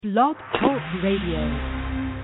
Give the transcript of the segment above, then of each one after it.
Blog Talk Radio.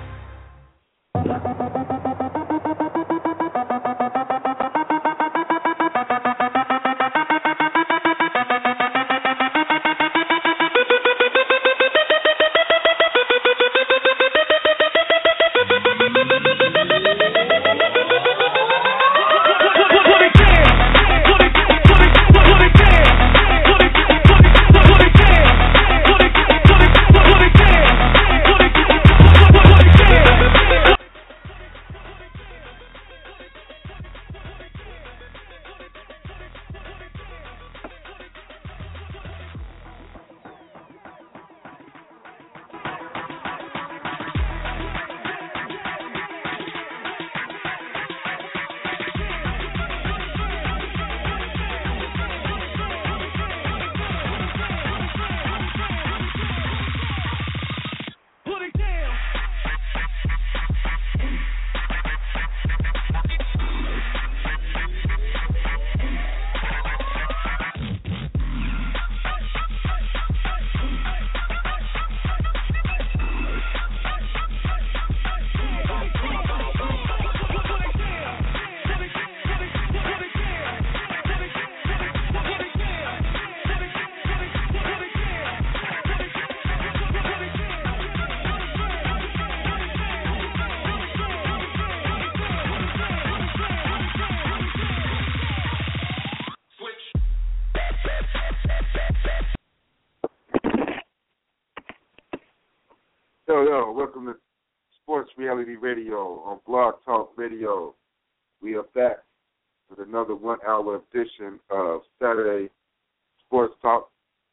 Yo, welcome to Sports Reality Radio on Blog Talk Radio. We are back with another 1 hour edition of Saturday Sports Talk,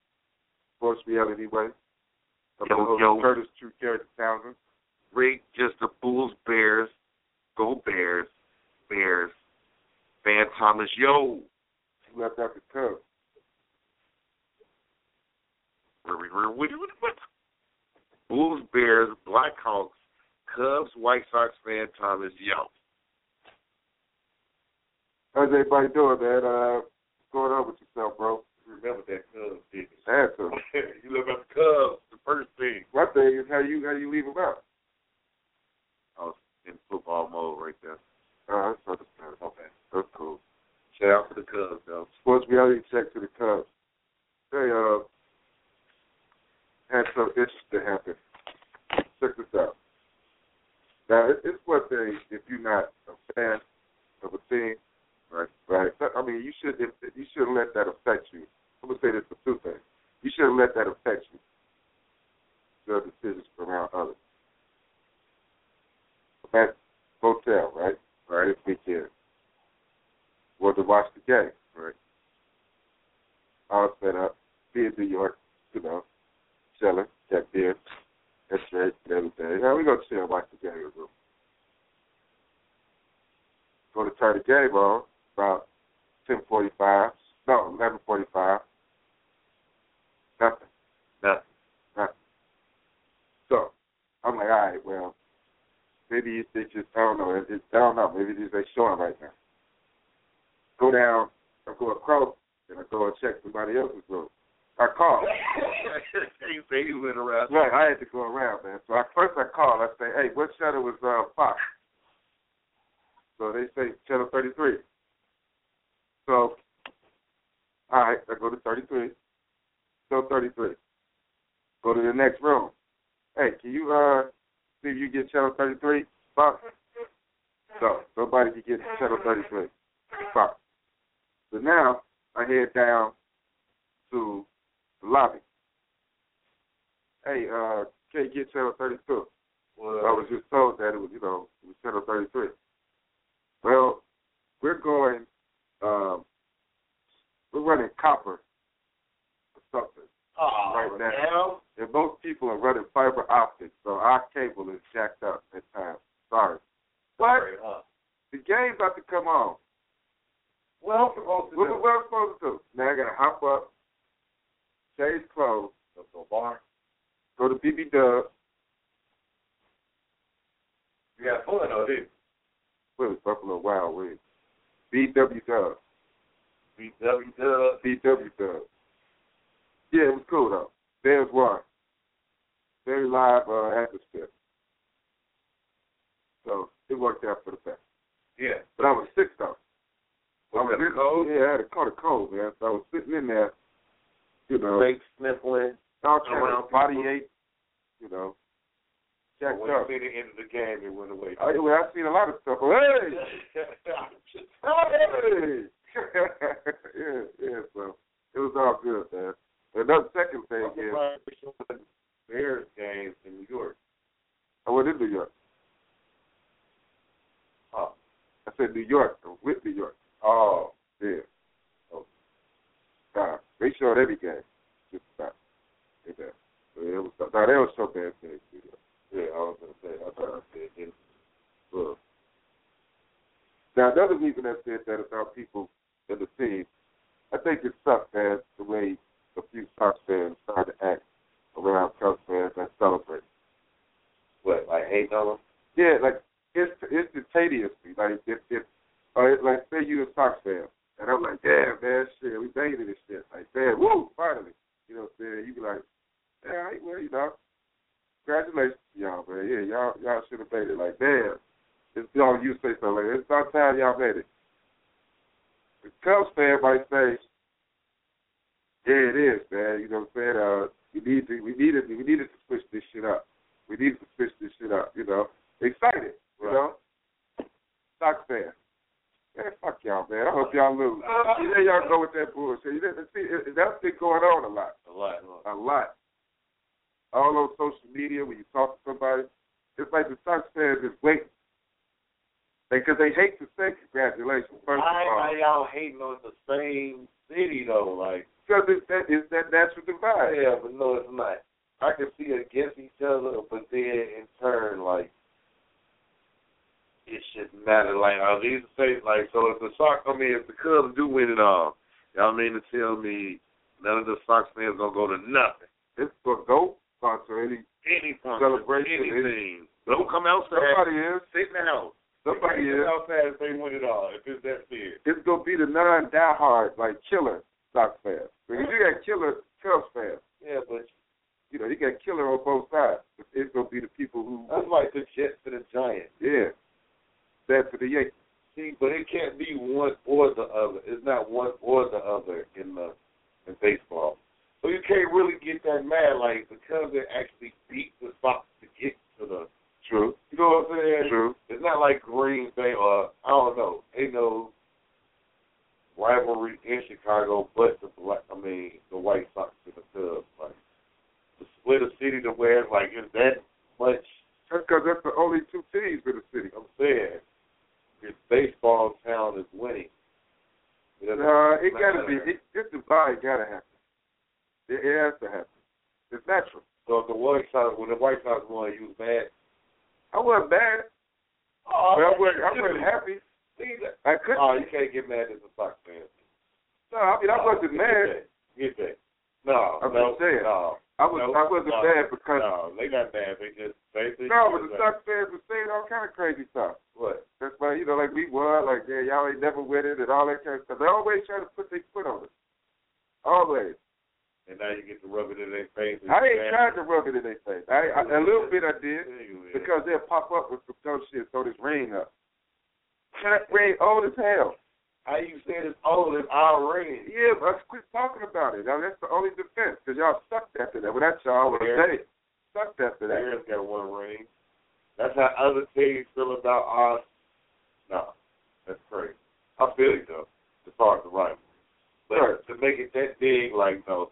Sports Reality Way. I'm Yo, Curtis True Character Townsend. Rick, just the Bulls, Bears, go Bears, Bears. Van Thomas, yo. He left out the Cubs. What? Bulls, Bears, Blackhawks, Cubs, White Sox, Van Thomas, yo. How's everybody doing, man? What's going on with yourself, bro? Remember that Cubs thing. Answer. You left out the Cubs, the first thing. My thing is how you leave them out. I was in football mode right there. That's understandable. Okay. That's cool. Shout out to the Cubs, though. Sports Reality Check to the Cubs. Hey, had some interesting happen. Check this out. Now, it's one thing if you're not a fan of a team, right? I mean, you shouldn't let that affect you. I'm gonna say this for two things. You shouldn't let that affect you. Your decisions around others. That hotel, right? This weekend. Was to watch the game, right? I was set up, be in New York, chilling, checked in, that's right, everything. Now we gonna chill and watch the game, bro. Going to turn the game on about 11:45. Nothing. So I'm like, all right, well, maybe they just, I don't know, maybe they showing right now. Go down, I go across, and I go and check somebody else's room. I called. You say you went around. Right, I had to go around, man. So first I called. I say, hey, what channel was Fox? So they say channel 33. So, all right, I go to 33. So 33. Go to the next room. Hey, can you see if you get channel 33, Fox? So nobody can get channel 33, Fox. So now I head down to the lobby. Hey, can you get channel 32? Well, I was just told that it was channel 33. Well, we're running copper or something right now. And most people are running fiber optics, so our cable is jacked up at times. Sorry. What? The game's about to come on. What am I supposed to do? What am I supposed to do? Now I got to hop up, change clothes, go to a bar, go to BB Dub. You got fun, though, didn't you? What was Buffalo Wild Wings? BW Dub. BW Dub. BW Dub. Yeah, it was cool, though. Bears won. very live atmosphere. So it worked out for the best. Yeah. But I was sick though. Was it cold? Yeah, I had caught a cold, man. So I was sitting in there, you know, fake sniffling, all kind around of body ache, you know, jacked when up. you see the end of the game, it went away. Well, I've seen a lot of stuff. Hey! Hey! yeah, so it was all good, man. Another second thing is Bears games in New York. I went in New York. Oh. I said New York. I was with New York. Oh. Yeah. Oh. They showed every game. Just about. Yeah. So it was, they was so bad things. Yeah, I was going to say. I thought I said it. Look. Now, another reason I said that about people in the team, I think it sucked, man, the way a few Sox fans started to act around Cubs fans and celebrate. What, like hating on them? Yeah, like, it's instantaneously. Like, like, say you a Sox fan, and I'm like, damn, man, shit, we made it and shit. Like, damn, woo, finally. You know what I'm saying? You be like, all right, well, you know, congratulations to y'all, man. Yeah, y'all should have made it. Like, damn. It's y'all, you say something like, it's about time y'all made it. The Cubs fan might say, yeah, it is, man. You know what I'm saying? We needed to switch this shit up. We needed to switch this shit up, you know. Excited, you know. Sox fan. Man, fuck y'all, man. I hope y'all lose. There y'all go with that bullshit. See, that's been going on a lot. A lot. All on social media, when you talk to somebody, it's like the Sox fans is waiting. Because they hate to say congratulations, first of all. Why y'all hating on the same city, though? Like, because it's that natural divide. Yeah, but no, it's not. I can see it against each other, but then in turn, like, it shouldn't matter. Like, are these states, like, so if the Sox, if the Cubs do win it all, y'all mean to tell me none of the Sox fans gonna go to nothing? It's for go sponsor any celebration, anything. Don't come outside. Somebody is. Sit in the house. Somebody is. Outside if they win it all, if it's that fair. It's going to be the non-diehard, like, killer Sox fans. Because you got killer Cubs fans. Yeah, but, you know, you got killer on both sides. It's going to be the people who... That's like the Jets to the Giants. Yeah. That to the Yankees. See, but it can't be one or the other. It's not one or the other in baseball. So you can't really get that mad. Like, the Cubs actually beat the Sox to get to the... True. You know what I'm saying? True. It's not like Green Bay or, I don't know, ain't no rivalry in Chicago but the White Sox and the Cubs. Like, the split of city to where, like, is that much? Because that's the only two teams in the city. I'm saying, this baseball town is winning. It got to be. This divide got to happen. It has to happen. It's natural. So if when the White Sox won, you was mad? I wasn't mad. Oh, but I wasn't happy. I couldn't. Oh, you can't get mad as a Sox fan. No, I wasn't mad. Get that. No, I'm just saying. No. I wasn't mad because... No, they not mad. They just basically... No, but the Sox fans were saying all kind of crazy stuff. What? That's why, you know, like we won, like, yeah, y'all ain't never win it and all that kind of stuff. They always try to put their foot on it. Always. And now you get to rub it in their face. I ain't trying to rub it in their face. A little bit I did, because they'll pop up with some dumb shit, throw this ring up. That ring old as hell. How you said it's old as our ring? Yeah, but let's quit talking about it. Now, that's the only defense, because y'all sucked after that. Well, that's y'all what I'm saying. Sucked after that. Bears got one ring. That's how other teams feel about us. No, that's crazy. I feel it, though, as far as the rivalry. But to make it that big, like, no,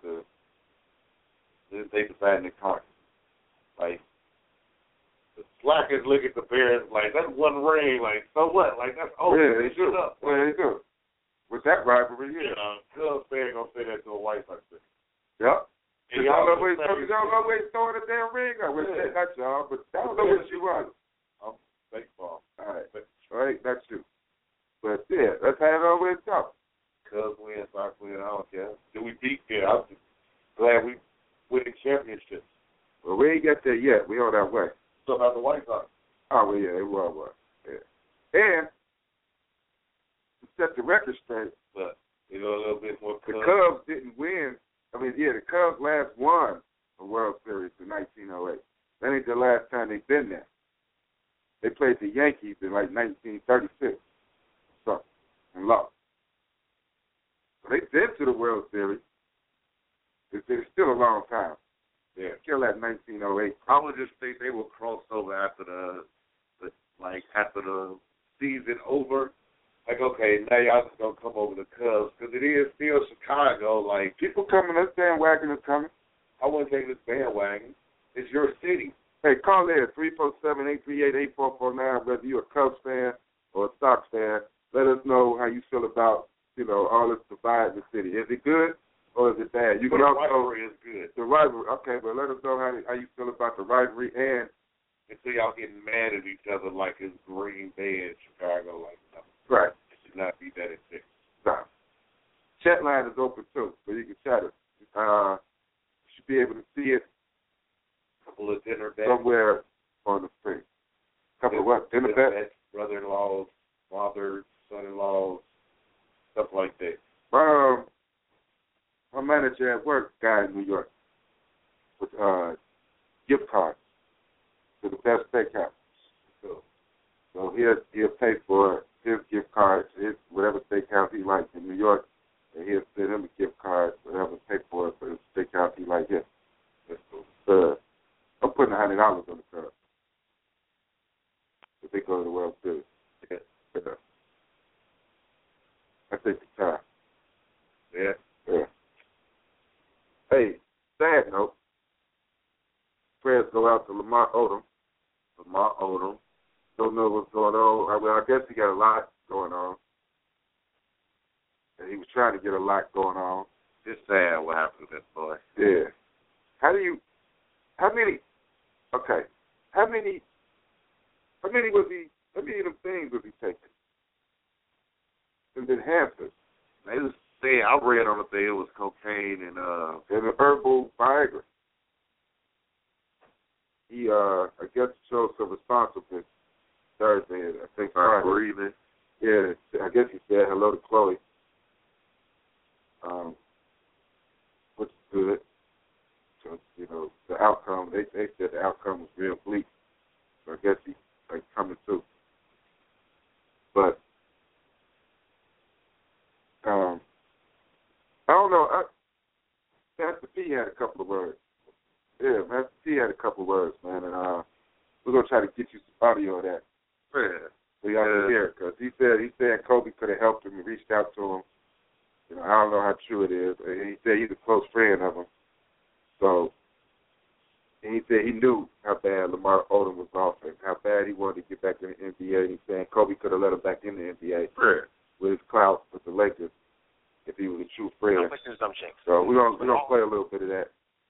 they decided to conquer. Like, the slackers look at the Bears like, that's one ring, like, so what? Like, that's over. Yeah, they do. Up. Well, they do. With that rivalry, yeah. Cubs fan gonna say that to a White Sox fan. Yep. And y'all always throwing a damn ring up. Well, not y'all, but I don't know what you want. I'm baseball. All right, that's you. But, yeah, that's how it always goes. Cubs win, Sox win, I don't care. Do we beat? Yeah, I'm just glad we winning championships. Well, we ain't got there yet. We on our way. So about the White Sox. Oh, well, yeah, it was. Yeah. And to set the record straight, but you know, a little bit more. The Cubs didn't win. I mean, yeah, the Cubs last won a World Series in 1908. That ain't the last time they've been there. They played the Yankees in like 1936 or something and lost. So they've been to the World Series. It's still a long time. Yeah. Kill that 1908. I would just think they will cross over after after the season over. Like, okay, now y'all just gonna come over the Cubs because it is still Chicago. Like, people coming, this bandwagon is coming. I wouldn't say this bandwagon. It's your city. Hey, call in 347-838-8449. Whether you're a Cubs fan or a Sox fan, let us know how you feel about all this divide in the city. Is it good or is it bad? You can the also rivalry is good. The rivalry, okay, but let us know how you feel about the rivalry and until y'all getting mad at each other like it's Green Bay and Chicago, like no. Right. It should not be that intense. No. Chat line is open too, so you can chat it. You should be able to see it. Couple of dinner bets somewhere on the screen. Couple of what? Dinner bets? Brother-in-laws, fathers, son-in-laws, stuff like that. My manager at work, guy in New York, with gift cards to the best steakhouse. So he'll pay for his gift cards, whatever steakhouse he likes in New York, and he'll send him a gift card, whatever, pay for it for the steakhouse he likes here. I'm putting $100 on the card if they go to the World Series. Yeah. I think the time. Yeah. Hey, sad note. Prayers go out to Lamar Odom. Don't know what's going on. I guess he got a lot going on. And he was trying to get a lot going on. It's sad what happened to that boy. Yeah. How many of them things was he taking? And enhancers. They was saying, I read on the thing it was cocaine and an herbal Viagra. He I guess showed some responsiveness Thursday, I think Friday. Breathing. Yeah, I guess he said hello to Chloe. Which is good. So, the outcome, they said the outcome was real bleak. So I guess he's coming too. But I don't know. Master P had a couple of words. Yeah, Master P had a couple of words, man, and we're gonna try to get you some audio of that. Yeah. So y'all can hear it, because he said Kobe could have helped him and reached out to him. I don't know how true it is. And he said he's a close friend of him. So, and he said he knew how bad Lamar Odom was off and how bad he wanted to get back in the NBA. He's saying Kobe could have let him back in the NBA with his clout with the Lakers if he was a true friend. So we're gonna play a little bit of that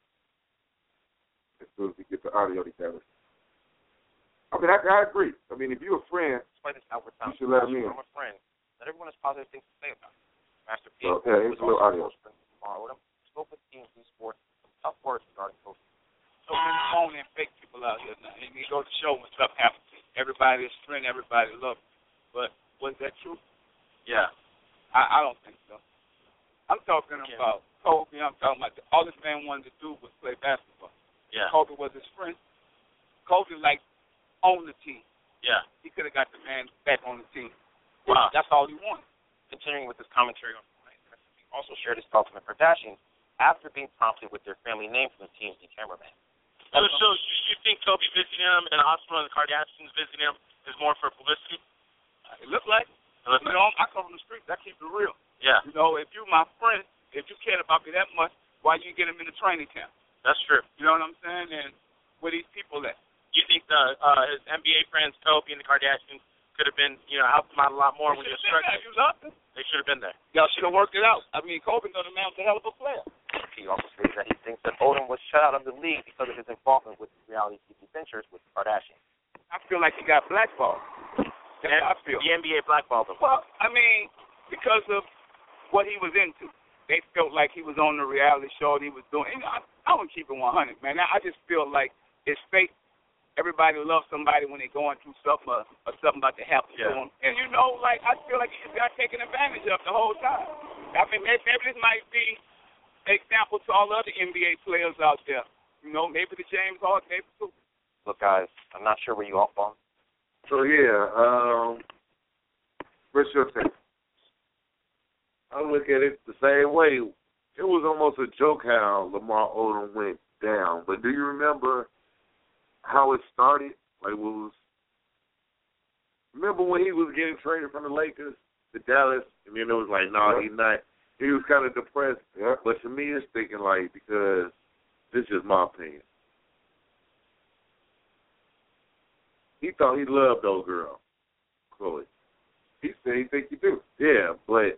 as soon as we get the audio together. I mean, I agree. I mean, if you're a friend, you should let him in. I'm a friend. Not everyone has positive things to say about it. Master P. So, yeah, here's a little audio. Spoke with TMZ Sports. Tough words regarding Kobe. So many phony and fake people out here now. And you go to show when stuff happens. Everybody is friend, everybody love. But was that true? Yeah. I don't think so. I'm talking about Kobe. I'm talking about all this man wanted to do was play basketball. Yeah. Kobe was his friend. Kobe owned the team. Yeah. He could have got the man back on the team. Wow. That's all he wanted. Continuing with this commentary on tonight, he also shared his thoughts on the Kardashians after being prompted with their family name from the TMZ cameraman. So you think Kobe visiting him in the hospital and the Kardashians visiting him is more for publicity? It looked like. I come from the streets. I keep it real. Yeah. If you my friend, if you cared about me that much, why you get him in the training camp? That's true. You know what I'm saying? And where these people at? You think his NBA friends, Kobe and the Kardashians, could have been, helped him out a lot more when he was struggling? You loved them. They should have been there. Y'all should have worked it out. I mean, Kobe know the man was a hell of a player. He also states that he thinks that Odom was shut out of the league because of his involvement with reality TV ventures with the Kardashians. I feel like he got blackballed. That's how I feel. The NBA blackballed him. Well, I mean, because of what he was into. They felt like he was on the reality show and he was doing. I wouldn't keep it 100, man. I just feel like it's fake. Everybody loves somebody when they're going through something or something about to happen to them. And, I feel like he just got taken advantage of the whole time. I mean, maybe this might be an example to all other NBA players out there maybe the James Harden, maybe too. Look, guys, I'm not sure where you all fall. So, What's your take? I look at it the same way. It was almost a joke how Lamar Odom went down. But do you remember how it started? Remember when he was getting traded from the Lakers to Dallas, and then it was like, no, he's not. He was kind of depressed. Yeah. But to me, it's thinking because this is my opinion. He thought he loved those girls, Chloe. He said he think you do. Yeah, but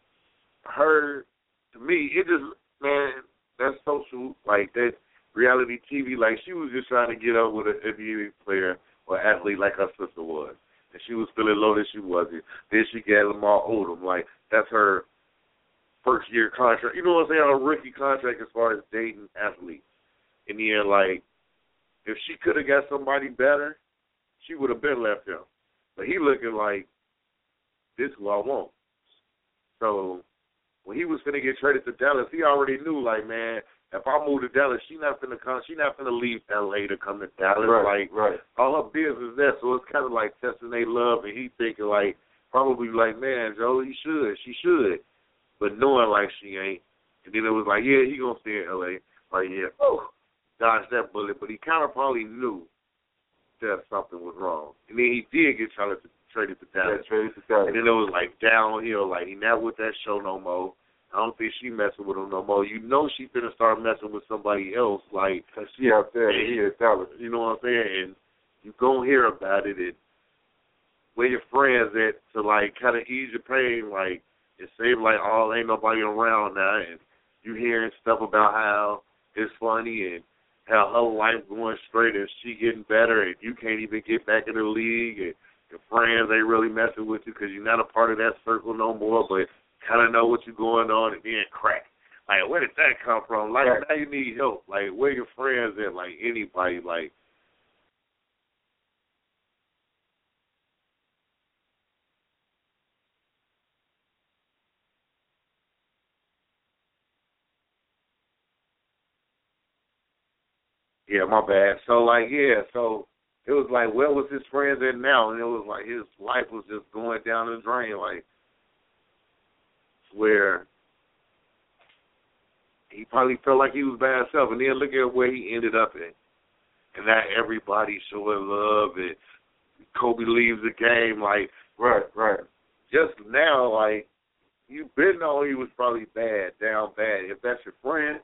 to me, it just, man, that social, that reality TV, she was just trying to get up with an NBA player or athlete like her sister was. And she was feeling low that she wasn't. Then she got Lamar Odom. That's her first-year contract. You know what I'm saying? A rookie contract as far as dating athletes. And then, if she could have got somebody better, she would have been left him. But he looking like, this is who I want. So when he was going to get traded to Dallas, he already knew, man, if I move to Dallas, she's not going to leave L.A. to come to Dallas. Right. All her business is there. So it's kind of like testing their love, and he thinking, probably man, Joe, she should. But knowing, she ain't. And then it was he going to stay in L.A. Dodged that bullet. But he kind of probably knew that something was wrong. And then he did get traded to Dallas. And then it was downhill. He not with that show no more. I don't think she messing with him no more. You know she finna start messing with somebody else. Cause she out there and he is Dallas. You know what I'm saying? And you gonna hear about it and where your friends at to kind of ease your pain. It seems ain't nobody around now, and you hearing stuff about how it's funny and how her life going straight and she getting better and you can't even get back in the league and your friends ain't really messing with you because you're not a part of that circle no more, but kind of know what you're going on and then crack. Where did that come from? Now you need help. Where your friends at? Anybody, Yeah, my bad. So, so it was where was his friends at now? And it was his life was just going down the drain, where he probably felt like he was by himself. And then look at where he ended up in. And now everybody showing love and Kobe leaves the game, Right. Just now, you've been knowing he was probably down bad. If that's your friend,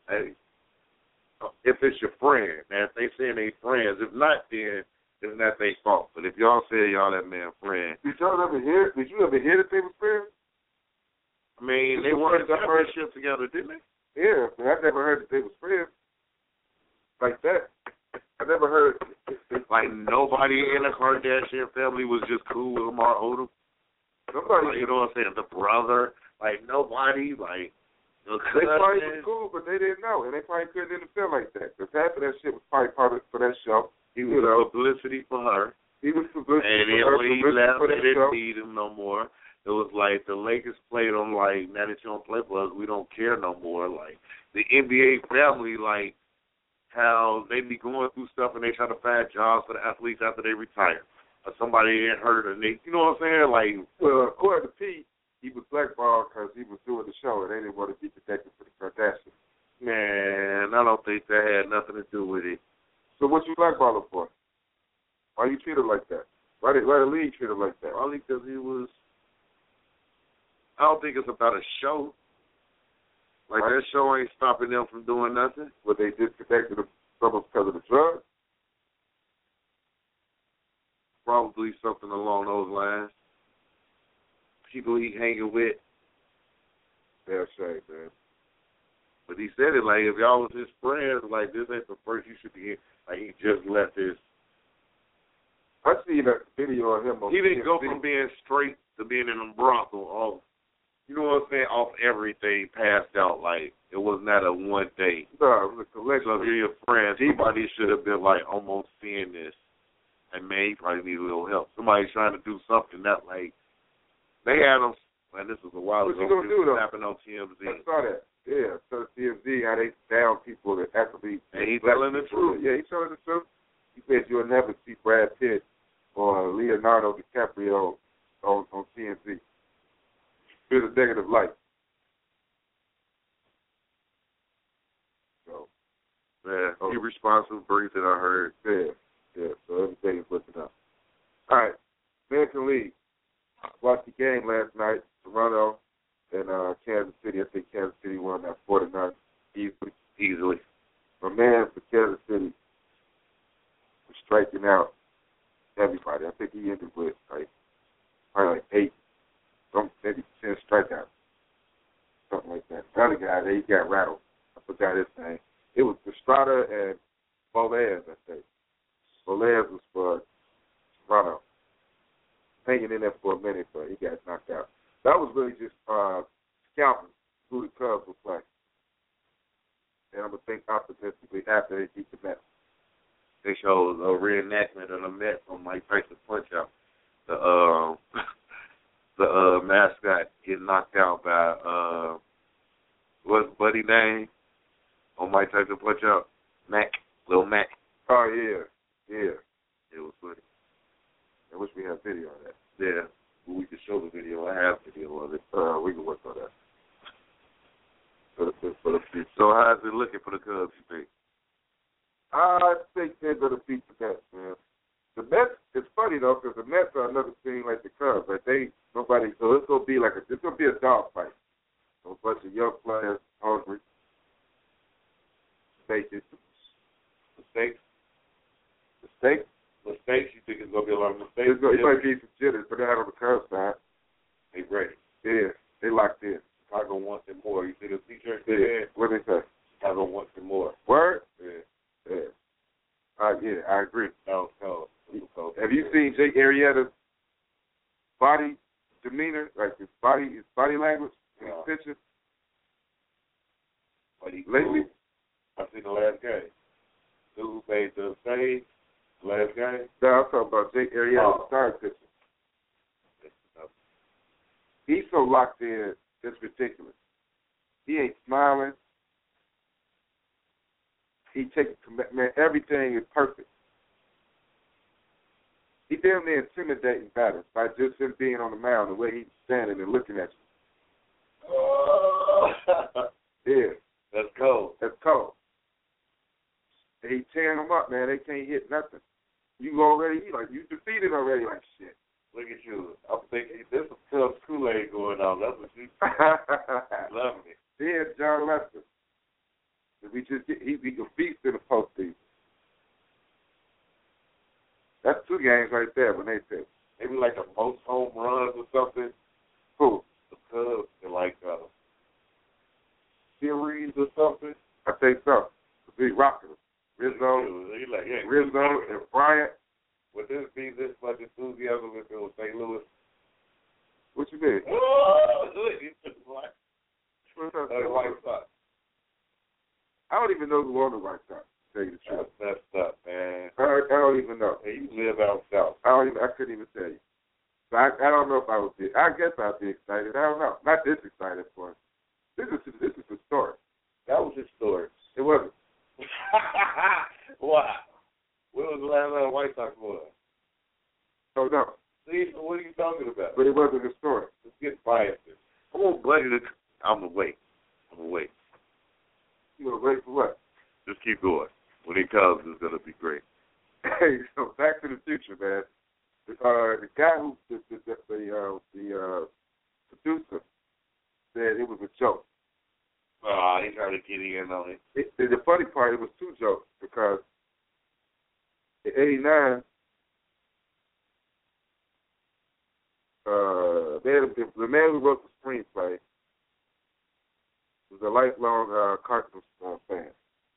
if it's your friend, now if they saying they friends, if not, then it's not their fault. But if y'all say y'all that man friend, Did you ever hear that they were friends? I mean, they won the championship together, didn't they? Yeah, but I never heard that they was friends like that. I never heard. Nobody in the Kardashian family was just cool with Lamar Odom. Somebody, you know what I'm saying? The brother, nobody, they probably was cool, but they didn't know, and they probably couldn't interfere like that. Because half of that shit was probably part of for that show. He was publicity for her. He was publicity and for her. And then when he left, they didn't need him no more. It was the Lakers played him now that you don't play for us, we don't care no more. The NBA family, how they be going through stuff and they try to find jobs for the athletes after they retire. Or somebody ain't hurt and they, you know what I'm saying? Well, according to Pete, he was blackballed because he was doing the show and they didn't want to be protected for the Kardashians. Man, I don't think that had nothing to do with it. So what you blackball him for? Why you treat him like that? Why the league treat him like that? Probably because he was. I don't think it's about a show. That show ain't stopping them from doing nothing. But they disconnected him from because of the drugs? Probably something along those lines. People he hanging with. Fair shame, man. But he said it if y'all was his friends, this ain't the first you should be in. He just left his. I seen a video of him. He didn't go from being straight to being in a brothel off. You know what I'm saying? Off everything, passed out. It was not a one day. No, it was a collection. So if you're your friend, somebody should have been almost seeing this. And man, he probably need a little help. Somebody's trying to do something that they had him. Man, this was a while ago. What you gonna do though? Happened on TMZ. I saw that. Yeah, so TMZ, how they down people that actually. And he's telling the truth. Yeah, he's telling the truth. He said you'll never see Brad Pitt or Leonardo DiCaprio on TMZ. Here's a negative light. So, yeah, irresponsible brings it, I heard. Yeah, so everything is looking up. All right, American League. Watched the game last night, Toronto and Kansas City. I think Kansas City won that 4-9 easily. My man for Kansas City was striking out everybody. I think he ended with probably 8, maybe 10 strikeouts, something like that. The other guy, he got rattled. I forgot his name. It was Estrada and Boaz, I think. Boaz was for Toronto. Hanging in there for a minute, but he got knocked out. That was really just scouting who the Cubs would play. And I'm going to think optimistically after they beat the Mets. They showed a reenactment of the Mets on Mike Tyson Punch-Out. The mascot getting knocked out by, what's Buddy name on Mike Tyson Punch-Out? Mac, Lil Mac. Oh, yeah. It was funny. I wish we had video of that. Yeah, we could show the video. I have video of it. We can work on that. So how's it looking for the Cubs, you think? I think they're going to beat the Mets, man. The Mets, it's funny, though, because the Mets are another team like the Cubs. Like, so it's going to be it's going to be a dog fight. So a bunch of young players, hungry. Mistakes? You think it's going to be a lot of mistakes? It might be some jitters, but they're out on the Cubs side. They ready. Yeah, they locked in. Chicago wants it more. You see the t-shirt? Yeah. What they say? Chicago wants it more. Word? Yeah. Yeah, I agree. That was cold. Have you seen Jake Arrieta's body demeanor, like his body language, his picture? Lately? I've seen the last game. Who made the save? Last game? No, I'm talking about Jake Arrieta's star picture. He's so locked in, it's ridiculous. He ain't smiling. He takes commitment. Everything is perfect. He damn near intimidating batters by just him being on the mound, the way he's standing and looking at you. Yeah. That's cold. And he tearing them up, man. They can't hit nothing. You defeated already, like shit. Look at you. I'm thinking there's some tough Kool-Aid going on. That's what you love me. Yeah, John Lester. If we just he can feast in the postseason. That's 2 games right there when they pitch. Maybe like the most home runs or something. Who? The Cubs in like series or something. I think so. The big rockers. Rizzo and Bryant. Would this be this much enthusiasm if it was St. Louis? What you mean? White Sox. I don't even know who won the White Sox. To tell you the truth. That's messed up, man. I don't even know. Hey, you live out south. I couldn't even tell you. So I don't know if I would be. I guess I'd be excited. I don't know. Not this excited for it. This is the story. That was his story. It wasn't. Wow. When was the last time White Sox won? Oh, no. See, what are you talking about? But it wasn't the story. Let's get biased. I'm going to wait. You going to wait for what? Just keep going. When he comes, it's going to be great. Hey, so Back to the Future, man. The guy who, the producer said it was a joke. He tried to get in on it. The funny part, it was 2 jokes because in '89, the man who wrote the screenplay was a lifelong cartoon fan,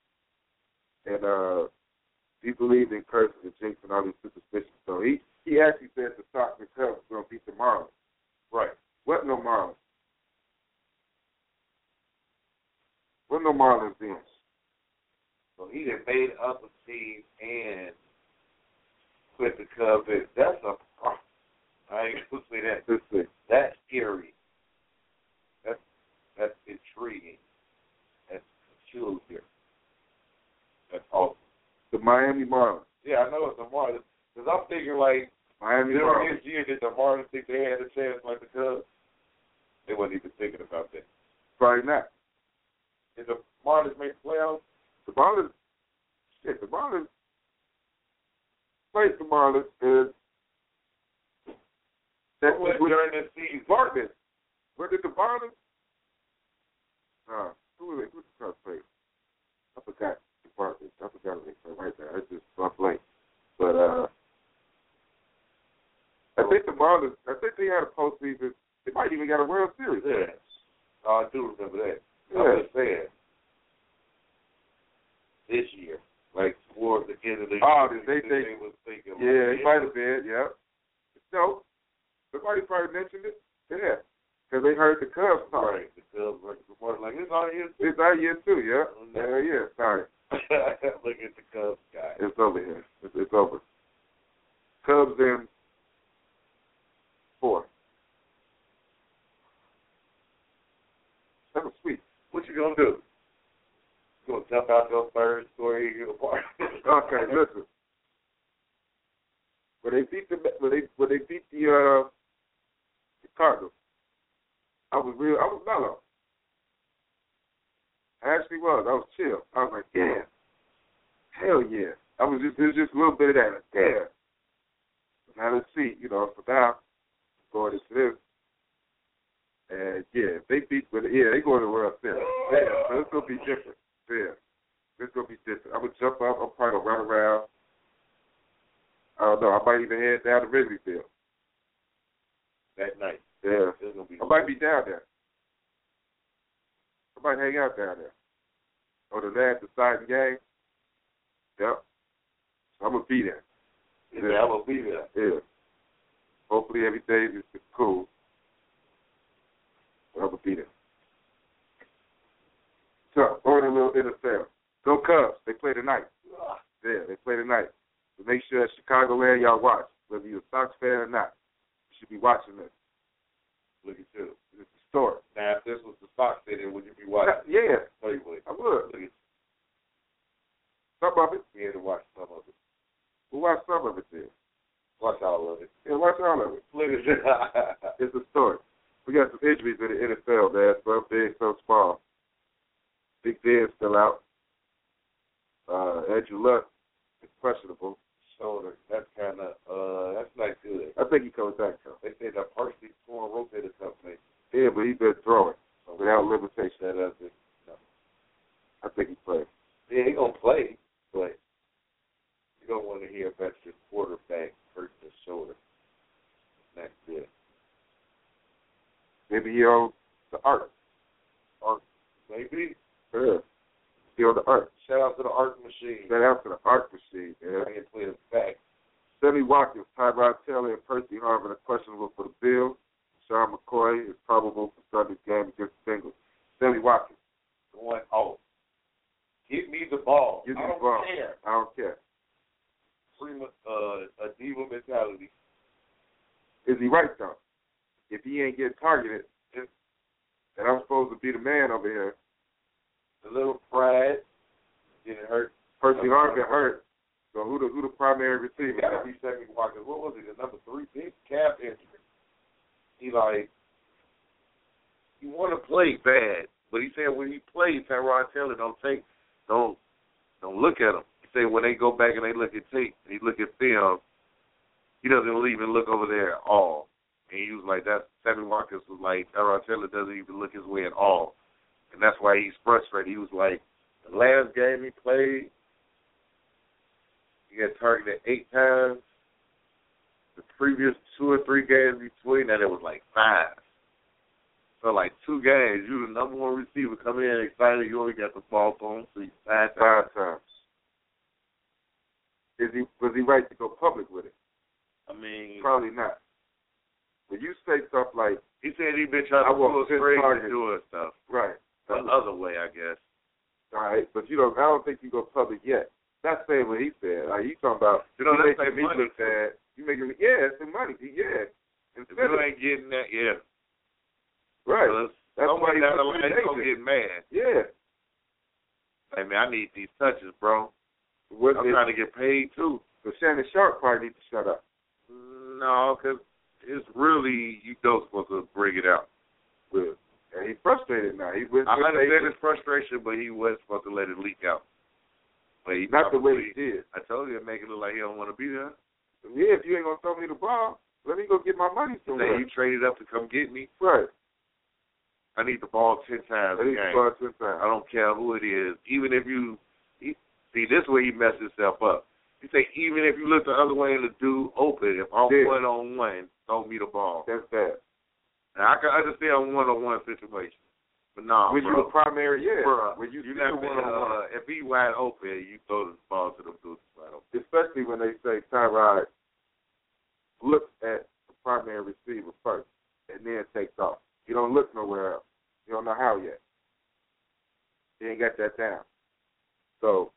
and he believed in curses and jinx and all these superstitions. So he actually said the Sox and Cubs were going to beat the Marlins. Right. What no Marlins? What no Marlins then? So he done made up a team and put the Cubs in. That's I ain't gonna say that. Let's see. That's scary. That's intriguing. the Marlins. Because I'm thinking, like, Miami during Marlins. this year, did the Marlins think they had a chance like the Cubs? They wasn't even thinking about that. Probably not. Did the Marlins make the playoffs? The Marlins played the Marlins and that was during the season. Bartman. Where did the Marlins? Who was it? Who did the Cubs play? I forgot the Bartman. I forgot what they played right there. It's just my blank. But I think the Marlins. I think they had a postseason. They might even got a World Series. Yeah. Oh, I do remember that. Yeah. I'm just saying. This year, like towards the end of the year, they was thinking. Yeah, it might have been. Yeah. No, somebody probably mentioned it. Yeah, because they heard the Cubs talk. Right, the Cubs were like, it's our year too. It's our year too. Yeah. Yeah. Sorry. Look at the Cubs guy. It's over here. It's over. Cubs in 4. That was sweet. What you gonna do? You gonna jump out those birds, score here apart? Okay, listen. When they beat the Cardinals, I was mellow. I actually was. I was chill. I was like, yeah, hell yeah. It was just a little bit of that. Like, yeah. Now let's see, for now, going into this. And yeah, they beat, they going to the World Series. Yeah, so it's gonna be different. Yeah, it's gonna be different. I'm gonna jump up. I'm probably gonna run around. I don't know. I might even head down to Wrigley Field that night. Yeah, it's gonna be I might be down there. I might hang out down there. On the last deciding game. Yep. So I'm gonna be there. Yeah, I'm gonna be there. Yeah. Hopefully everything is cool. But I'm gonna be there. So, on a little NFL. Go Cubs. They play tonight. Yeah, they play tonight. So make sure at Chicagoland y'all watch. Whether you're a Sox fan or not. You should be watching this. Look at you. It's a story. Now, if this was the Sox Stadium, would you be watching? Yeah. No, you would. I would. Look at you. Some of it. We had to watch some of it. We'll watch some of it then. Watch all of it. Yeah, watch all of it. Look at you. It's a story. We got some injuries in the NFL, man. Some big, some small. Big Ben's still out. Andrew Luck is questionable. Shoulder. That's kind of, that's not good. I think he comes back, though. They say that partially torn rotator cuff, mate. Yeah, but he's been throwing without limitation. That doesn't, no. I think he plays. Yeah, he's going to play, but you don't want to hear about your quarterback hurting his shoulder. That's good. Maybe he owns the Arc. Maybe. Yeah. He owns the Arc. Shout out to the Arc Machine. Shout out to the Arc Machine, man. I ain't playing back. Sammy Watkins, Tyrod Taylor, and Percy Harvin are questionable for the Bills. Sean McCoy is probable for Sunday's game against the Bengals. Sammy Watkins. Going off. Give me the ball. Give me I the don't ball. care. I don't care. A diva mentality. Is he right, though? If he ain't getting targeted, and I'm supposed to be the man over here. A little pride. Getting hurt. Percy Harvin hurt. So who the primary receiver? Gotta be Sammy Watkins. What was he? The number 3 big calf injury. He he want to play bad, but he said when he plays, Tyrod Taylor don't look at him. He said when they go back and they look at tape, and he look at film, he doesn't even look over there at all. And he was like, that Sammy Watkins was like, Tyrod Taylor doesn't even look his way at all, and that's why he's frustrated. He was like, the last game he played, he got targeted 8 times. The previous 2 or 3 games between that, it was like 5. So, like 2 games, you the number 1 receiver coming in excited, you only got the ball phone, so you 5 times. Was he right to go public with it? I mean, probably not. When you say stuff like, he said he'd been trying to pull a string and doing stuff. Right. The other way, I guess. All right, but I don't think you go public yet. Not saying what he said. Like, he's talking about, that's making me look bad. You making me, it's the money. Yeah. If you ain't getting that, yeah. Right. So that's why he's going to get mad. Yeah. Hey, man, I need these touches, bro. I'm trying to get paid, too. So Shannon Sharp probably needs to shut up. No, because it's really, you don't supposed to bring it out. Well, and he's frustrated now. I understand his frustration, but he wasn't supposed to let it leak out. But he not the way he did. I told you, make it look like he don't want to be there. Yeah, if you ain't going to throw me the ball, let me go get my money somewhere. Say you traded up to come get me. Right. I need the ball 10 times a game. I don't care who it is. Even if you see, this way he messed himself up. He say, even if you look the other way and the dude open, if I'm one-on-one, throw me the ball. That's bad. Now, I can understand one-on-one situation. But no, when you're primary, bro, when you one-on-one, if he wide open, you throw the ball to the dude wide open. Especially when they say Tyrod looks at the primary receiver first and then takes off. You don't look nowhere else. You don't know how yet. He ain't got that down. So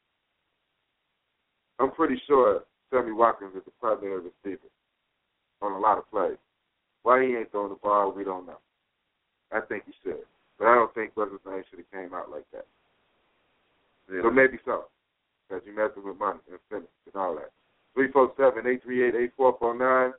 I'm pretty sure Sammy Watkins is the primary receiver on a lot of plays. Why he ain't throwing the ball, we don't know. I think he should. But I don't think what's his name should have came out like that. Yeah. So maybe so. Because you're messing with money and finish and all that. 347-838-8449.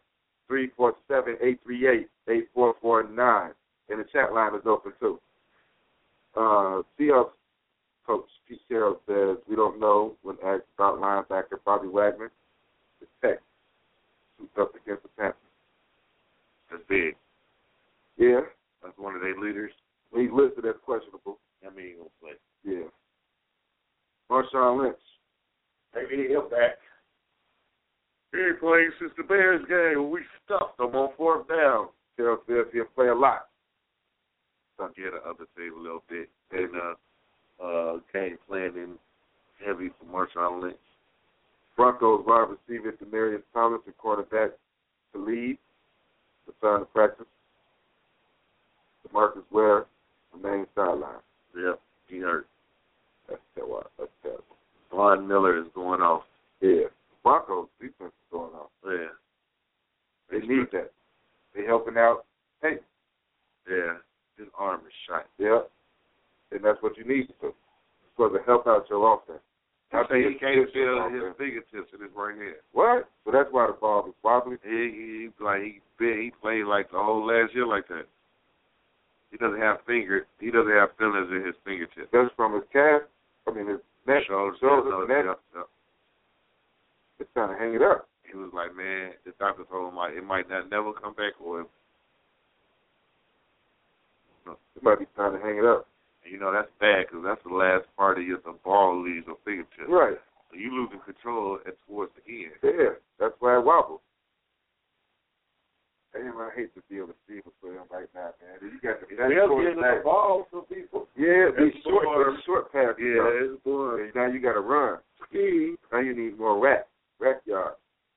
347-838-8449. And the chat line is open too. Seahawks coach Pete Carroll says, we don't know when asked about linebacker Bobby Wagner. The Tech suits up against the Panthers. That's big. Yeah. That's one of their leaders. He's listed as questionable. I mean, he's going to play. Yeah. Marshawn Lynch. Maybe he'll back. He ain't played since the Bears game when we stuffed him on 4th down. Carroll says he'll play a lot. Sunk in the other team a little bit. And game planning heavy for Marshawn Lynch. Broncos wide receiver Demaryius Thomas and quarterback to lead. Return to practice. DeMarcus Ware remains sideline. Yep, he hurt. That's terrible. Von Miller is going off. Yeah. Broncos defense is going off. Yeah. They need that. They helping out. Hey. Yeah. His arm is shot. Yeah. And that's what you need to do. It's supposed to help out your offense. I think he can't feel his fingertips in his right hand. What? So that's why the ball is wobbly. He played like the whole last year like that. He doesn't have feelings in his fingertips. That's from his calf. I mean his neck. Shoulders, neck. Yep. It's trying to hang it up. He was like, man, the doctor told him like it might not never come back, or it might be trying to hang it up. And, that's bad because that's the last part of the ball leaves your fingertips. Right. So you losing control towards the end. Yeah, that's why it wobbles. Damn, I hate to be a receiver for him right now, man. You got the ball for people. Yeah, it's short pass. Yeah, it's boring. Now you got to run. Now you need more rack yards.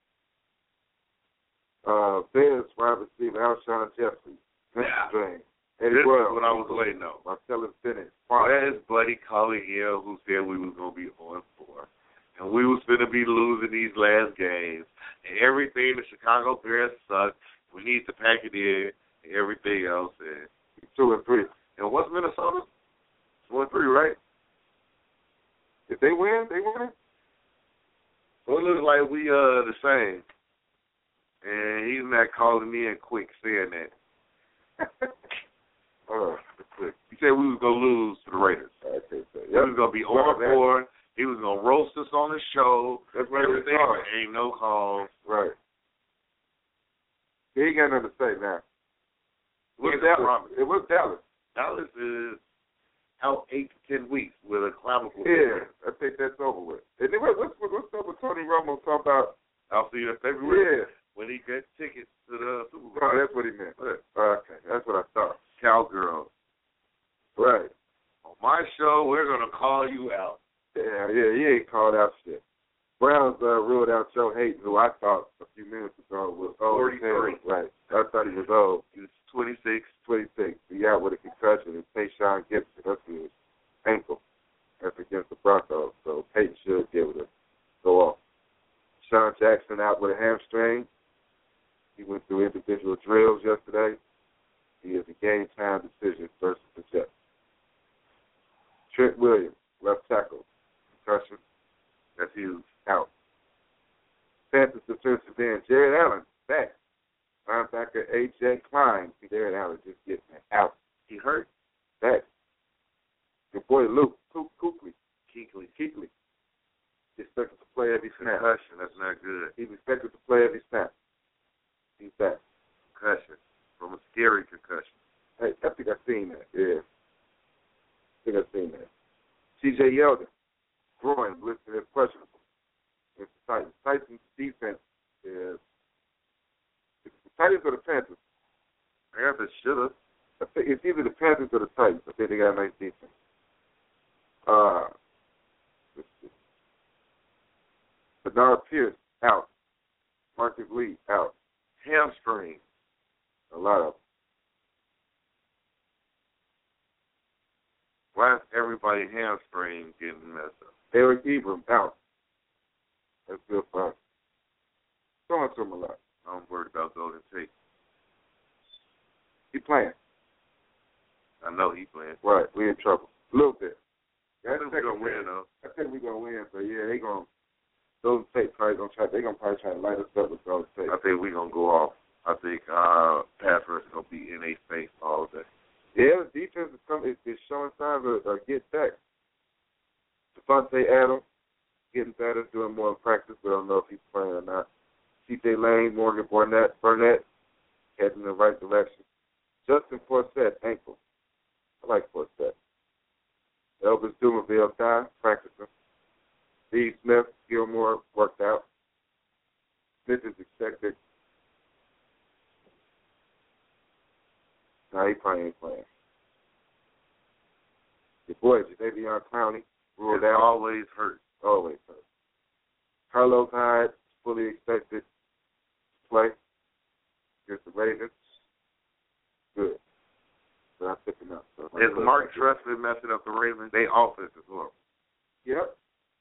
Bears wide receiver Alshon Jeffrey. This is what I was waiting on. Marcellus Bennett. Where's Buddy Collie Hill, who said we was going to be 0-4, and we was going to be losing these last games, and everything the Chicago Bears suck. We need to pack it in, and everything else. And 2-3. And what's Minnesota? 2-3, right? If they win, they win. So it looks like we the same. And he's not calling me in quick saying that. He said we was going to lose to the Raiders. Okay, so, we was going to be 0-4. He was going to roast us on the show. That's right. Everything. Ain't no calls. Right. He ain't got nothing to say now. It was Dallas. Dallas is out 8 to 10 weeks with a clavicle. Yeah, I think that's over with. And then what's up with Tony Romo talking about? I'll see you in February. Yeah. When he gets tickets to the Super Bowl. Oh, that's what he meant. Okay, that's what I thought. Cowgirl. Right. On my show, we're going to call you out. Yeah, he ain't called out shit. Browns ruled out Joe Hayden, who I thought a few minutes ago was old. 43. Right. I thought he was old. He was 26. He out with a concussion. And Tayshaun Gibson, that's his ankle. That's against the Broncos. So Hayden should be able to go off. Sean Jackson out with a hamstring. He went through individual drills yesterday. He is a game-time decision versus the Jets. Trent Williams, left tackle, concussion. That's huge. Out. Panthers defensive end Jared Allen back. Linebacker A.J. Klein. Jared Allen just getting out. He hurt. Back. Your boy Luke Kuechly. Expected to play every snap. Concussion, that's not good. He's expected to play every snap. He's back. Concussion. From a scary concussion. Hey, I think I've seen that. Yeah. I think I've seen that. C.J. Yeldon. Groin listed as questionable. It's the Titans. Titans defense is the Titans or the Panthers? I got the shoulda. I think it's either the Panthers or the Titans. I think they got a nice defense. Bernard Pierce out. Marcus Lee out. Hamstring. A lot of them. Why is everybody hamstring getting messed up? Eric Ebram out. That's good for us. Throwing to him a lot. I'm worried about Golden Tate. He playing. I know he playing. Right. We in trouble. A little bit. I think we're going to win, though. I think we're going to win, but yeah, they going to, Golden Tate probably going to try, they're going to probably try to light us up with Golden Tate. I think we're going to go off. I think pass rush is going to be in a face all day. Yeah, the defense is showing signs of getting back. Devontae Adams getting better, doing more in practice. We don't know if he's playing or not. C.J. Lane, Morgan Burnett heading in the right direction. Justin Forsett, ankle. I like Forsett. Elvis Dumerville, practicing. Steve Smith, Gilmore, worked out. Smith is expected. No, he probably ain't playing. Your boy, Jadeveon Clowney, ruled out. Always hurt. Always hurt. Carlos Hyde, fully expected to play against the Ravens. Good. But I'm picking up. So is Mark Trestman messing up the Ravens? They offense as well. Yep.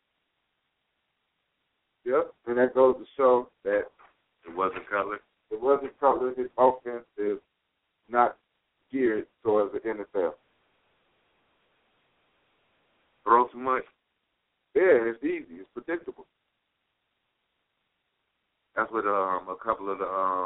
And that goes to show that it wasn't Cutler. His offense is not geared towards the NFL. Throw so much. Yeah, it's easy. It's predictable. That's what a couple of the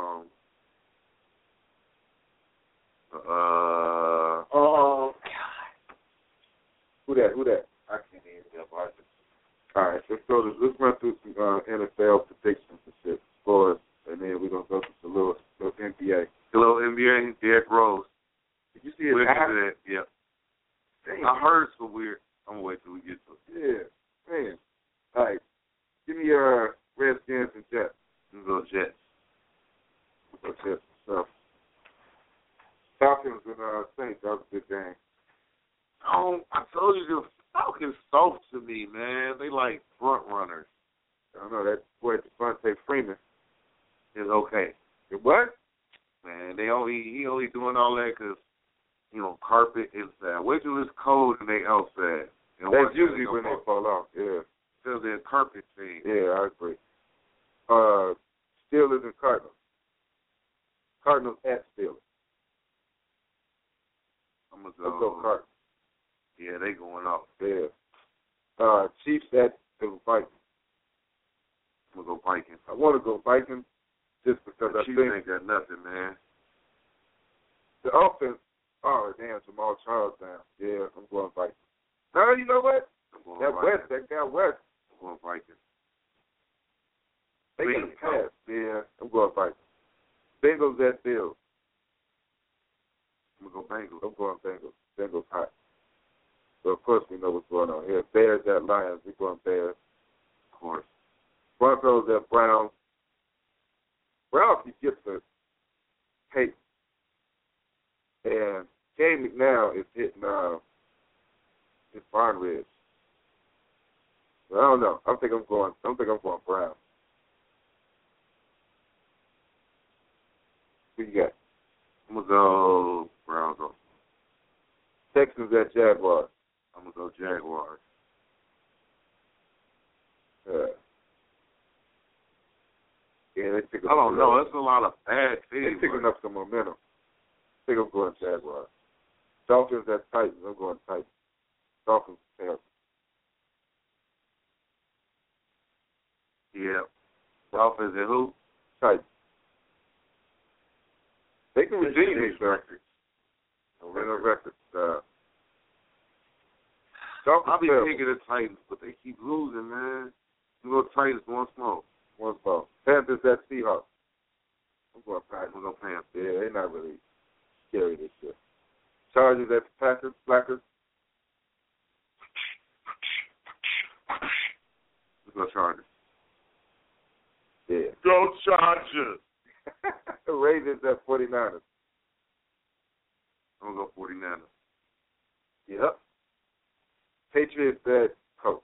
God. Who that? I can't even tell. All right, let's run through some NFL predictions and shit, scores, and then we're gonna go to the little NBA. The little NBA, Derrick Rose. Did you see his ass? Yeah. Damn. I heard some weird. I'm gonna wait till we get to it. Yeah, man. All right, give me your Redskins and Jets. Let's go Jets. So, Falcons and Saints. That was a good game. I told you the Falcons soft to me, man. They like front runners. I don't know, that boy Devontae Freeman is okay. What? Man, he only doing all that because, carpet inside. Wait till it's cold and they outside. And that's usually when they fall off, yeah. Because they're carpet team. Yeah, I agree. Steelers and Cardinals. Cardinals at Steelers. I'm going to go Cardinals. Yeah, they going off. Yeah. Chiefs at the Vikings. I'm going to go Vikings. I want to go Vikings just because the I Chiefs think ain't got nothing, man. The offense, damn, Jamal Charles down. Yeah, I'm going Vikings. No, you know what? That guy West. I'm going Vikings. They got a pass. Yeah, I'm going Vikings. Bengals at Bills. I'm going to go Bengals. I'm going Bengals. Bengals hot. So, of course, we know what's going on here. Bears at Lions. We're going Bears. Of course. Broncos at Browns. Browns, he gets the hate. And Cade McNown is hitting his Barn Ridge. I don't know. I think I'm going Browns. Who you got? I'm going to go Browns. Texans at Jaguars. I'm going to go Jaguars. Yeah, they pick up. I don't know. That's a lot of bad teams. They're picking up some momentum. I think I'm going Jaguars. Dolphins at Titans. I'm going Titans. Dolphins terrible. Yeah. Dolphins and who? Titans. They can redeem these records. No records. I'll be picking the Titans, but they keep losing, man. You know, Titans going small. One ball. Panthers at Seahawks. I'm going Packers. I'm going Panthers. Yeah, they're not really scary this year. Chargers at the Packers. Blackers. Let's go Chargers. Yeah. Go Chargers. Ravens at 49ers. I'm going to go 49ers. Yep. Patriots at Colts.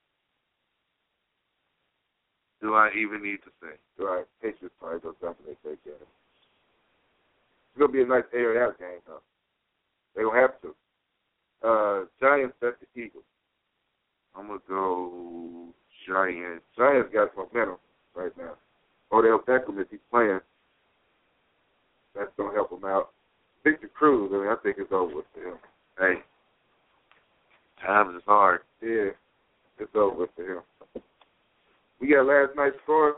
Do I even need to say? Right. Patriots probably go dominate that game. It's going to be a nice air out game, though. They're going to have to. Giants at the Eagles. I'm going to go Giants. Giants got momentum right now. Odell Beckham, if he's playing, that's going to help him out. Victor Cruz, I think it's over with him. Hey, times is hard. Yeah, it's over for him. We got last night's score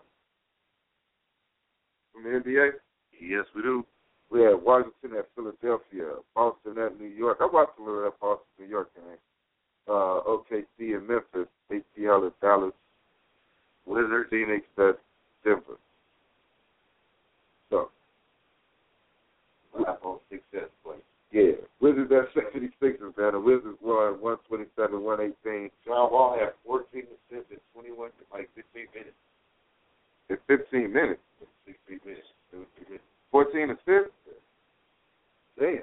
from the NBA. Yes, we do. We had Washington at Philadelphia, Boston at New York. I watched a little of that Boston, New York game. OKC and Memphis, ATL at Dallas, Wizards, Phoenix at Denver. So, on success play. yeah, Wizards at 76ers, man. The Wizards won 127-118. John Wall had 14 assists in 21, like 15 minutes. In 15 minutes. 16 minutes. 17 minutes. 14 assists? Damn.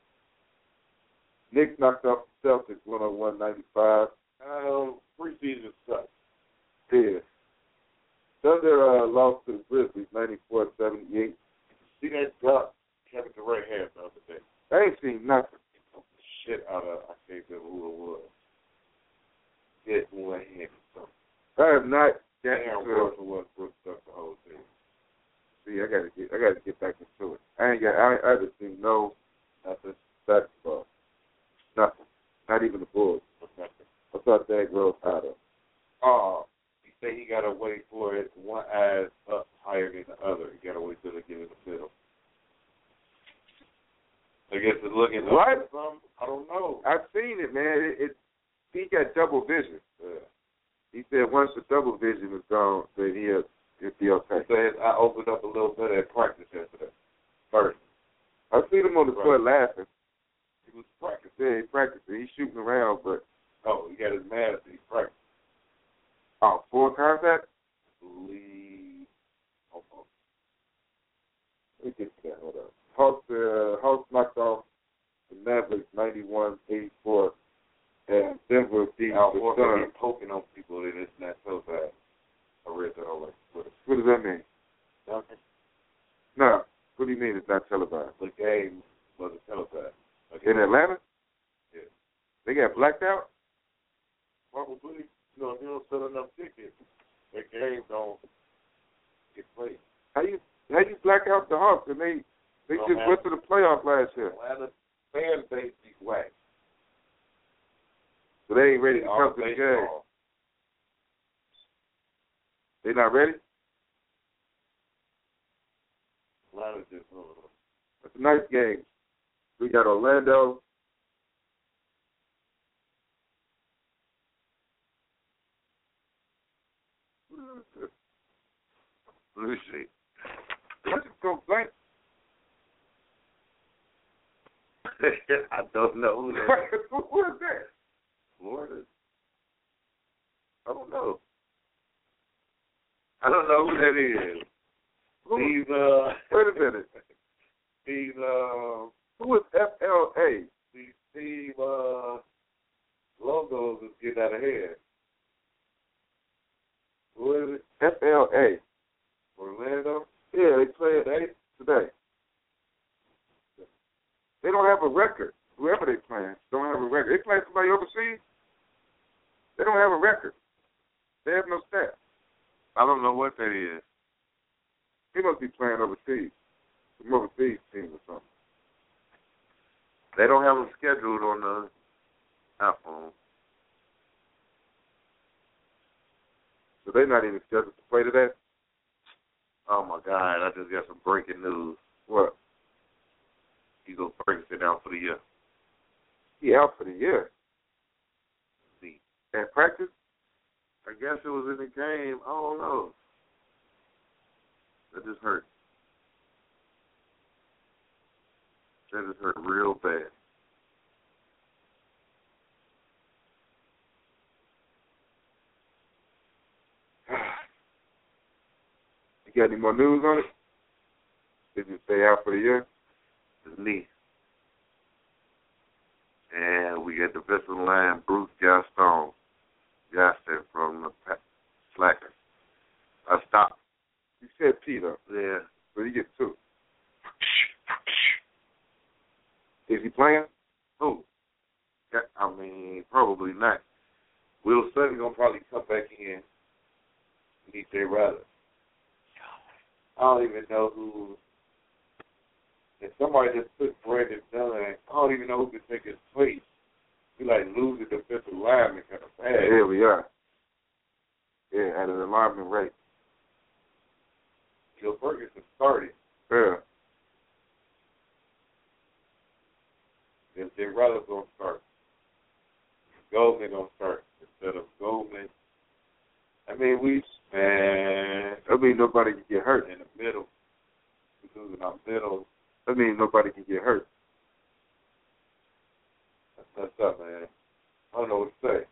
Knicks knocked off the Celtics 101-95. Preseason sucks. Yeah. Thunder lost to the Grizzlies 94-78. See that duck Kevin Durant had the other day? I ain't seen nothing. Shit out of, I can't remember who it was. Get one hand or something. I have not. Aaron Wilson was stuck the whole thing. See, I gotta get back into it. I haven't seen nothing basketball. Nothing. Not even the Bulls. Nothing. I thought that grows out of. Oh, he said he gotta wait for it. One eye up higher than the other. He gotta wait till they get in the middle. I guess it's looking up What? or something. I don't know. I've seen it, man. He got double vision. Yeah. He said once the double vision is gone, then he'll be okay. He said I opened up a little bit at practice yesterday. First. I seen him on the court laughing. He was practicing. Yeah, he's practicing. He's shooting around, but Oh, he got his mask. He's practicing. full contact. Hold on. Let me get to that. Hold on. Hawks knocked off the Mavericks 91-84, and Denver beat Al the Horford Suns. poking on people and it's not so bad. I read that all Twitter. What does that mean? Duncan, No. What do you mean it's not televised? the game wasn't televised. In Atlanta? Yeah. They got blacked out? Probably. You know, if you don't sell enough tickets, the game don't get played. How you black out the Hawks? And they Don't just have went to the playoff last year. Atlanta fan base be whacked. So they ain't ready to All come to the game. baseball. They not ready? Atlanta just It's a nice game. We got Orlando. let me see. Let's just go blank. I don't know who that is. Who is that? Florida. I don't know. I don't know who that is. These Wait a minute. These Who is FLA? These logos is getting out of hand. Who is it? FLA. Orlando? Yeah, they play today. They don't have a record. Whoever they playing don't have a record. They playing somebody overseas. They don't have a record. They have no stats. I don't know what that is. He must be playing overseas. Some overseas team or something. They don't have them scheduled on the iPhone. So they're not even scheduled to play today. Oh my God! I just got some breaking news. What? Hugo Ferguson out for the year. He out for the year. See, At practice? I guess it was in the game. I don't know. That just hurt. That just hurt real bad. You got any more news on it? Did you stay out for the year? His knee. And we get defensive line Bruce Gaston from the Slackers. I stopped. You said P though. Yeah. So you get 2. Is he playing? Who? I mean, probably not. Will Sutton gonna probably come back in. DJ Rather. I don't even know who. If somebody just put Brandon Dunn, I don't even know who could take his place. We like losing defensive lineman kind of bad. Here we are. Yeah, at an alarming rate. Joe Ferguson started. Yeah. If they rather gonna start. Goldman gonna start instead of Goldman. I mean, nobody can get hurt. In the middle. We're losing our middle. That means nobody can get hurt. That's messed up, man. I don't know what to say.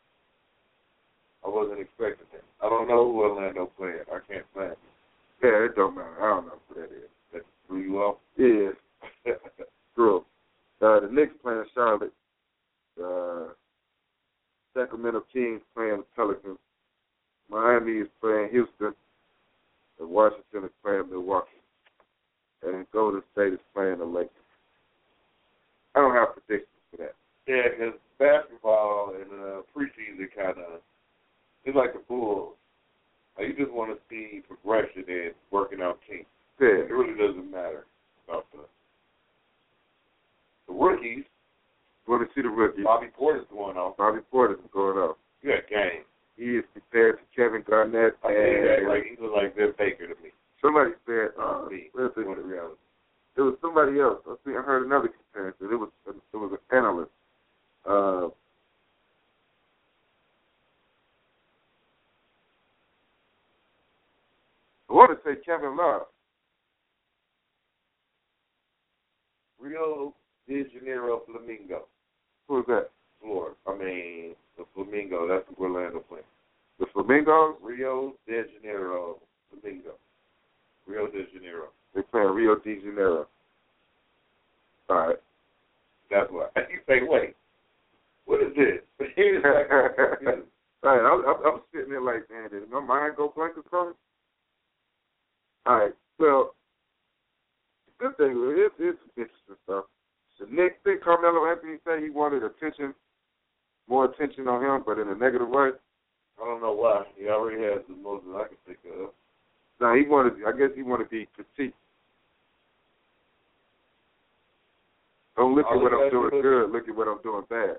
I wasn't expecting that. I don't know who Orlando playing. I can't plan. Yeah, it don't matter. I don't know who that is. That threw you off? Yeah. True. The Knicks playing Charlotte. Sacramento Kings playing the Pelicans. Miami is playing Houston. And Washington is playing Milwaukee. And Golden State is playing the Lakers. I don't have predictions for that. Yeah, because basketball and preseason kind of, it's like the Bulls. Like, you just want to see progression and working out teams. Yeah. It really doesn't matter about the rookies. Want to see the rookies. Bobby Porter's going off. Bobby Porter's going off. Good game. He is compared to Kevin Garnett. I think that, like, he was like Bill Baker to me. Somebody said, reality. It was somebody else. I heard another comparison. It was an analyst. I want to say Kevin Love. Rio de Janeiro Flamingo. Who is that? Florida. I mean, the Flamingo. That's the Orlando playing. The Flamingos? Rio de Janeiro Flamingo. Rio de Janeiro. They playing Rio de Janeiro. All right. That's why. You say, wait, what is this? Right. I'm sitting there like, man, did my mind go blank or something? All right. Well, the good thing is, it's interesting stuff. The Knicks thing, Carmelo Anthony said he wanted more attention on him, but in a negative way. I don't know why. He already has the most that I can think of. No, I guess he wanted to be critiqued. Don't look at what I'm doing good. Look at what I'm doing bad.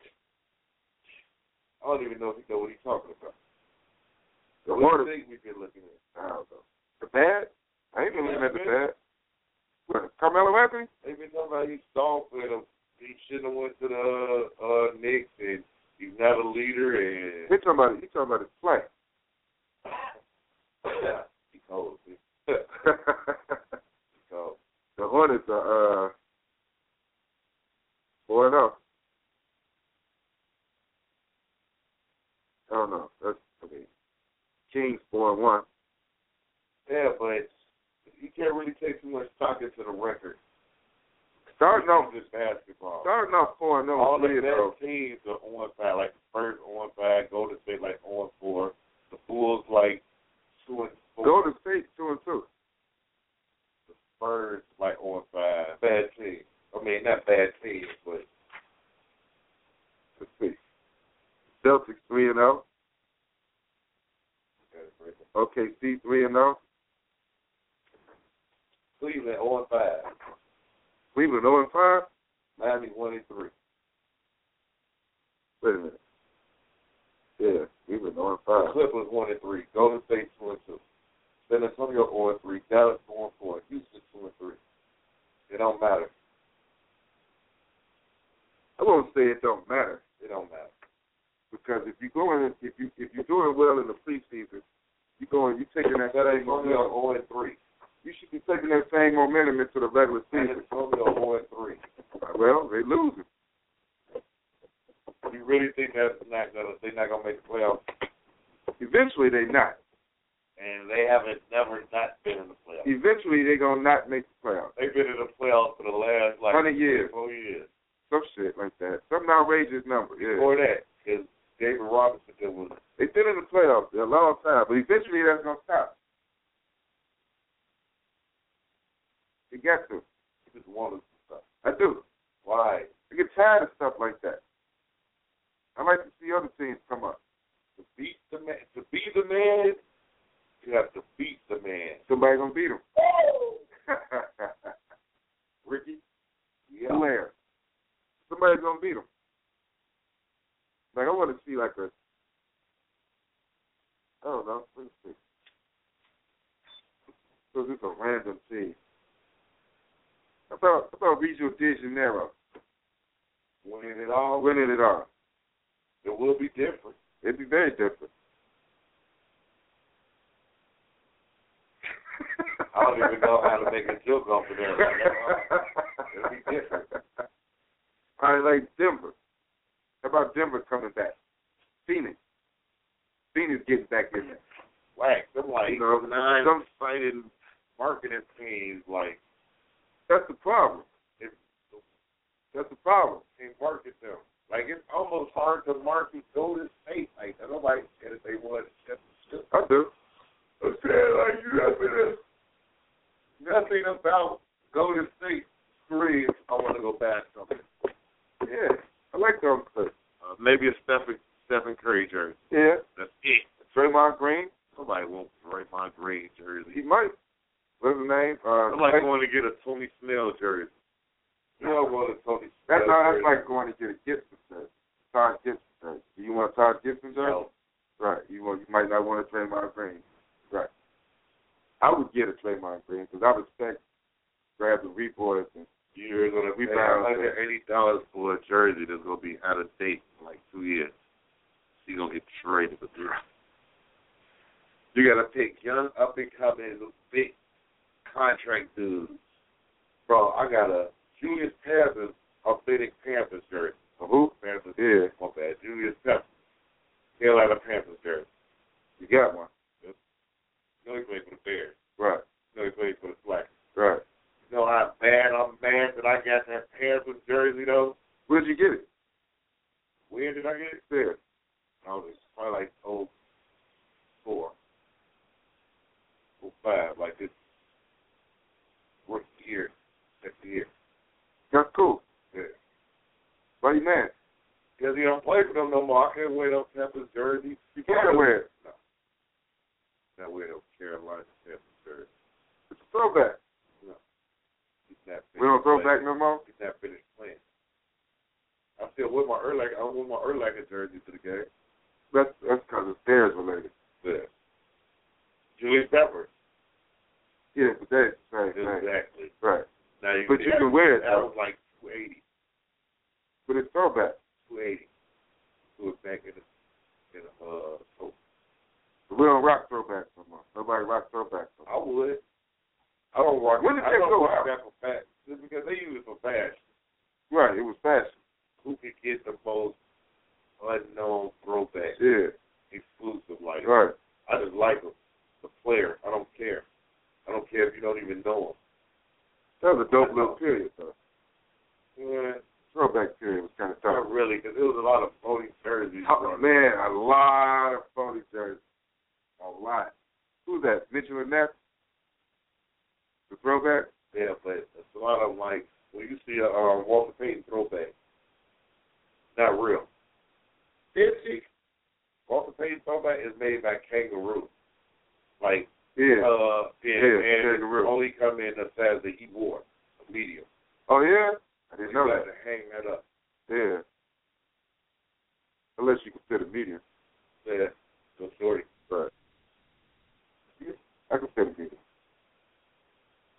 I don't even know if he know what he's talking about. The what do you think we've been looking at? I don't know. The bad? I ain't been looking at the bad. What, Carmelo Anthony? They've been talking about he's soft with him. He shouldn't have went to the Knicks, and he's not a leader. And He talking about his play. He cold. He cold. The Hornets are 4-0. I don't know. That's okay. Kings 4-1. Yeah, but you can't really take too much stock into the record. Starting off this basketball. 4-0. All the best teams are on 5, like the Spurs on 5, Golden State like on 4, the Bulls like 2-4. Golden State 2-2. The Spurs like on 5. Bad team. I mean, not bad teams, but let's see. Celtics 3-0. OKC 3-0. Cleveland on 5. Cleveland 0-5. Miami 1-3. Wait a minute. Yeah, Cleveland 0-5. The Clippers 1-3. Golden State 2-2. San Antonio 0-3, Dallas 4-4, Houston 2-3. It don't matter. I won't say it don't matter. It don't matter. Because if you're doing well in the preseason, you're taking that San same Antonio momentum. 0-3. You should be taking that same momentum into the regular San season. Antonio 0-3. Well, they losing. You really think they're not gonna make the playoffs? Eventually, they not. And they haven't never not been in the playoffs. Eventually, they gonna not make the playoffs. They've been in the playoffs for the last 100 years. 4 years. Some shit like that. Some outrageous number. Yeah. Before that, because David Robinson was. They've been in the playoffs a long time, but eventually that's gonna stop. You got to. He just wanted stuff. I do. Why? I get tired of stuff like that. I like to see other teams come up. To beat the man, to be the man, you have to beat the man. Somebody gonna beat him. Ricky? Yeah. Blair. Somebody's gonna beat him. Like I want to see like a. I don't know. Let me see. So this is a random team. How about Rio de Janeiro? Winning it all. Winning it all. It will be different. It'd be very different. I don't even know how to make a joke off of that. It'll be different. I like Denver. How about Denver coming back? Phoenix. Phoenix getting back in there. Whack. Them like You know, 9 some- fighting marketing teams like That's the problem. That's the problem. can't market them. Like it's almost hard to market Golden State like that. Nobody said if they wanted to championship. I do. I'm saying like you have nothing about Golden State. Three, I want to go back something. Yeah. I like those players. Maybe a Stephen Curry jersey. Yeah. That's it. Draymond Green. Somebody wants Draymond Green jersey. He might. What's his name? Somebody going to get a Tony Snell jersey. You don't want a Tony Snell That's jersey. like going to get a Gibson jersey. Todd Gibson jersey. Do you want a Todd Gibson jersey? No. Right. You might not want a Draymond Green. Right. I would get a Draymond Green because I respect grab the reboards and You're going to pay Rebound. $180 for a jersey that's going to be out of date in like 2 years. You're going to get traded with it. You got to pick young, up-and-coming, big contract dudes. Bro, I got a Julius Peppers, authentic Panthers jersey. who? Panthers. Yeah. My bad. Julius Peppers. Carolina Panthers jersey. You got one. You know he played for the Bears. Right. You know he played for the Slackers. Right. You know how bad I'm mad that I got that Panthers jersey, though? Where'd you get it? When did I get it? There. I was probably like 04, 05, like this rookie year, next year. That's cool. Yeah. Why you mad? Because he don't play for them no more. I can't wear those Panthers jerseys. You can't wear it. No. Not wear those Carolina Panthers jerseys. It's a throwback. No. He's not We don't throw playing. back no more? He's not finished playing. I still wear my Urlacher. I wear my Urlacher jersey to the game. That's because it's Bears related. Yeah. Julius Peppers. Yeah, but that's the same thing. Exactly. Right. Now But you can wear it, That though. was like 280. But it's throwback. 280. Put it back in the coat. We don't rock throwbacks no more. Nobody rock throwbacks no more. I would. I don't rock. When did I that don't go rock out? that for fashion. Just because they use it for fashion. Right, it was fashion. Who can get the most unknown throwback Yeah. exclusive like? Right. I just like them. The player. I don't care. I don't care if you don't even know That was a dope little period, though. him. Yeah. Throwback period was kind of tough. Not really, because there was a lot of phony jerseys. Oh, man, a lot of phony jerseys. A lot. Who's that? Mitchell and Ness? The throwback? Yeah, but it's a lot of them, like, when you see a Walter Payton throwback, not real. Walter Payton throwback is made by Kangaroo. Like, Yeah. and Kangaroo. it only come in the size that he wore, a medium. Oh, yeah? I didn't know You got that. to hang that up. Yeah. Unless you consider medium. Yeah, so shorty. But I consider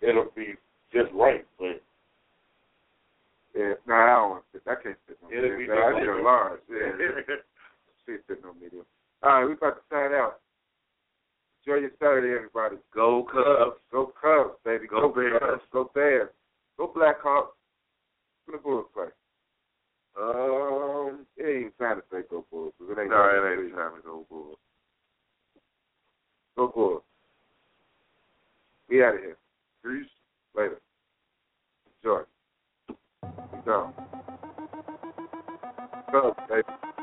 it'll be just right, but yeah, no, I don't want to sit. I can't sit no it'll be medium. I just sit right. large. Yeah. Can't sit no medium. All right, we about to sign out. Enjoy your Saturday, everybody. Go Cubs. Go Cubs, baby. Go Bears. Cubs. Go Bears. Go Blackhawks. Who the Bulls play? It ain't time to say go Bulls. It ain't time to go Bulls. Go Bulls. We out of here. Peace. Later. Enjoy. Go. Cubs, baby.